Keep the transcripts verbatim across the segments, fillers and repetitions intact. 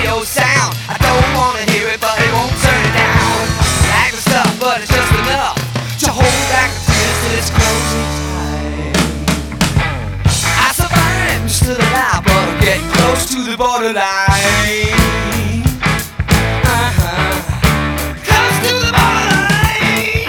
stereo sound. I don't wanna hear it, but it won't turn it down. Like the stuff, but it's just enough to hold back the tears till it's closing time. I survived, I'm still alive, but I'm getting close to the borderline. Uh-huh. Close to the borderline.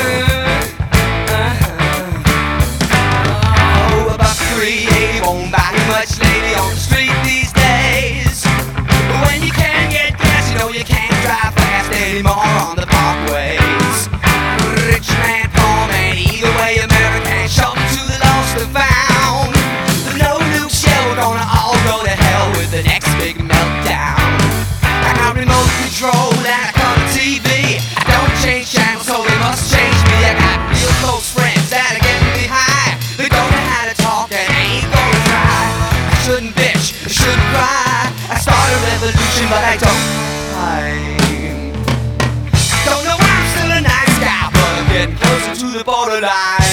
Uh-huh. Oh, about three eighty won't buy you much lady on the street these days. But when you can't get gas, you know you can't drive fast anymore on the parkways. Rich man, poor man, either way, American, shot to the lost and found. No nuke shell, we're gonna all go to hell with the next big meltdown. I got remote control and I come to T V. I don't change channels, so they must change me. I got real close friends that are getting me high. They don't know how to talk and ain't gonna try. I shouldn't bitch, I shouldn't cry. I start a revolution, but I don't have time. Don't know why I'm still a nice guy, but I'm getting closer to the borderline.